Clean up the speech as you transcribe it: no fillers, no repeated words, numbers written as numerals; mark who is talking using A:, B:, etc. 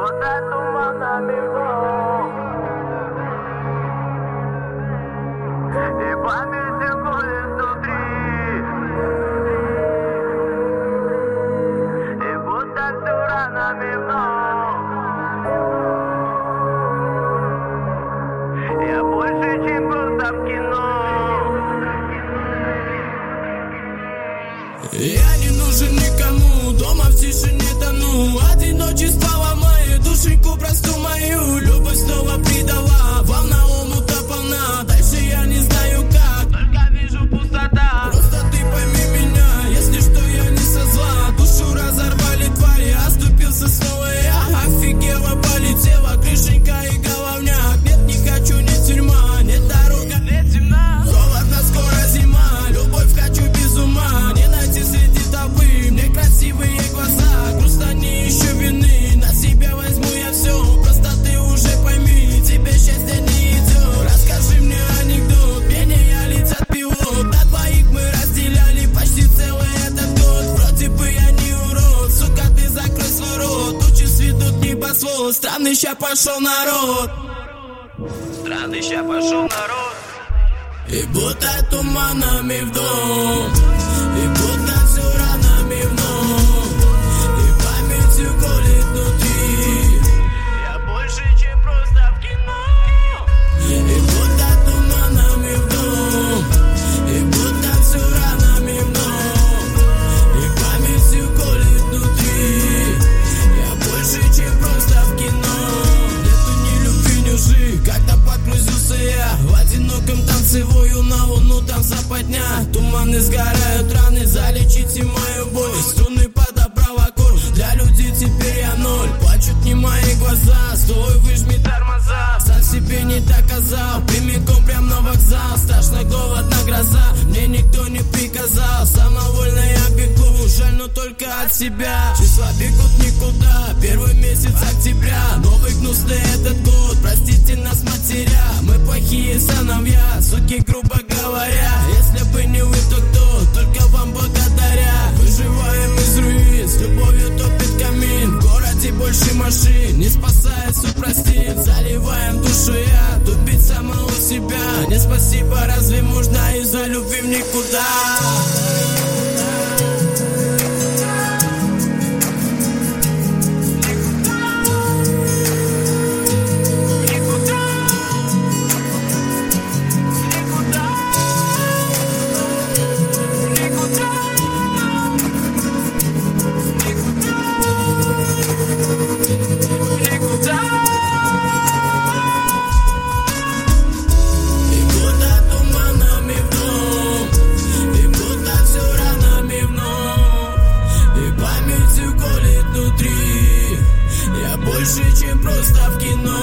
A: будто туманами вдох, и память колет внутри, и будто все ранами вновь. Я больше, чем просто в кино.
B: Я не нужен никому, дома в тишине тону. Одиночество моей душеньку просту мою. Любовь снова предала, волна омута полна. Дальше я не знаю как,
A: Только вижу пустота.
B: просто ты пойми меня, если что я не со зла. Душу разорвали твари, оступился снова я. Офигела, полетела крышенька и головняк. Нет, не хочу, нет тюрьма, нет дорога,
A: Нет темна.
B: холодно, скоро зима. Любовь хочу без ума, не найти среди толпы мне красивые глаза. Грустно, не ищу вины, на себя возьму я все. Просто ты уже пойми, тебе счастье не идет. Расскажи мне анекдот, меняя лица пилот. На двоих мы разделяли почти целый этот год. Вроде бы я не урод, сука, ты закрой свой рот. Тучи сведут небосвод, странный ща пошел народ.
A: Странный ща пошел народ.
B: И будто туманами вдох, и будто все ранами вновь, и памятью колет внутри.
A: Я больше, чем просто в кино.
B: И будто туманами вдох, и будто все ранами вновь, и памятью колет внутри. Я больше, чем просто в кино. Нету ни любви, ни лжи, когда подгрузился я в одиноком танцевую на луну, там западня. Туманы сгорают, раны, залечите мою боль. Струны подобрал аккорд, для людей теперь я ноль. Плачут не мои глаза, стой, выжми тормоза. Сам себе не доказал, прямиком прям на вокзал. Страшно, голодна гроза, мне никто не приказал. Самовольно я бегу, жаль, но только от себя. Числа бегут никуда, первый месяц октября. Новый гнусный этот год, простите нас, матеря. Мы плохие сыновья, суки, грубо говоря. Если бы не вы, то кто? Только вам благодаря. Выживаем из руин, с любовью топит камин. В городе больше машин, не спасает супростин. Заливаем душу я, тупить самого себя. Не спасибо, разве можно из-за любви в никуда? Больше, чем просто в кино.